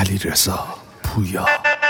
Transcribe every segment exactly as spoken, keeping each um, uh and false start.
علیرضا پویا.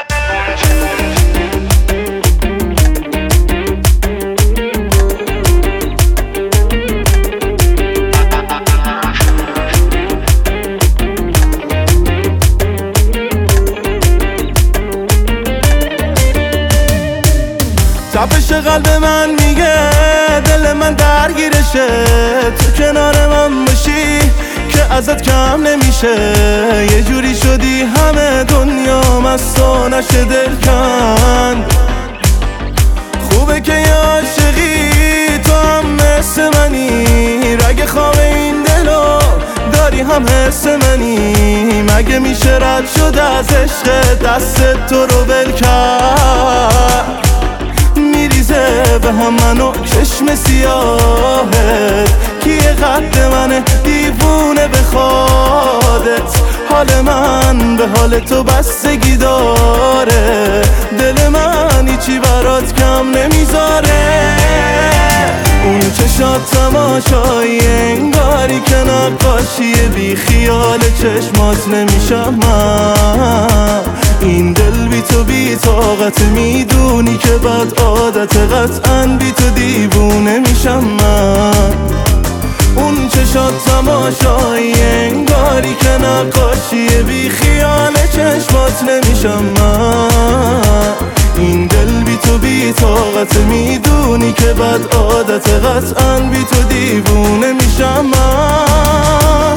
تپش قلب من میگه دل من درگیرشه، تو کنار من باشی که ازت کم نمیشه. یه جوری شدی همه دنیا مستو نشه دل کند. خوبه که یه عاشقی تو هم مثل منی، رگ خواب این دلو داری هم حس منی. مگه میشه رد شد از عشق دست تو رو ول کرد؟ میریزه به هم منو چشم سیاهت، کیه قد منه دیوونه بخوادت. حال من به حال تو بستگی داره، دل من هیچی برات کم نمیذاره. اون چشات تماشایی انگاری که نقاشی بی خیال چشمات نمیشم من. این دل بی تو بی طاقت، میدونی که بد عادت، قطعاً بی تو دیوونه میشم من. اون چشات تماشایی انگاری که نقاشی بی خیال چشمات نمیشم من. این دل بی تو بی طاقت، میدونی که بد عادت، قطعاً بی تو دیوونه میشم من.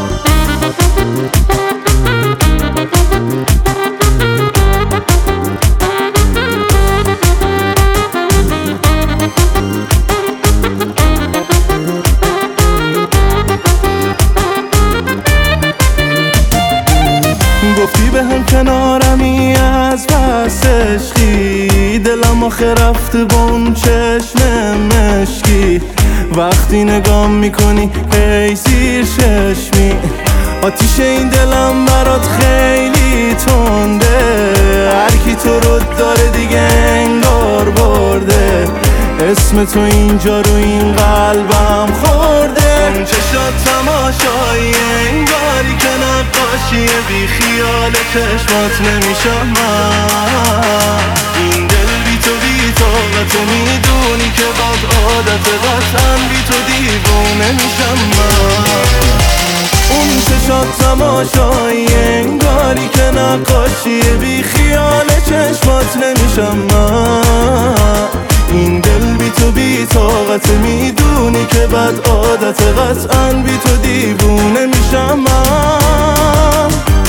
گفتی به هم کنارمی از پس عشقی، دلم آخه رفته با اون چشم مشکی. وقتی نگام میکنی ای زیر چشمی، آتیش این دلم برات خیلی تنده. هرکی تو رو داره دیگه انگار برده، اسم تو اینجا رو این قلبم خورده. اون چشات تماشایی انگاری که نقاشی بی خیال چشمات نمیشم من. این دل بی تو بی طاقت، میدونی که بد عادت، قطعاً بی تو دیوونه میشم من. اون چشات تماشایی انگاری که نقاشی بی خیال چشمات نمیشم من. این دل بی تو بی طاقت، میدونی که بد عادت، قطعاً بی تو دیوونه میشم من.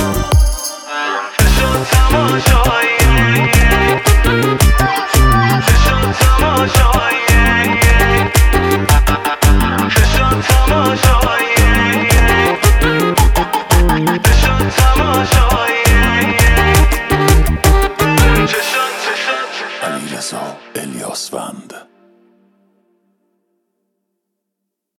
چشات تماشایی چشات تماشایی چشات تماشایی چشات تماشایی علیرضا الیاس‌فن.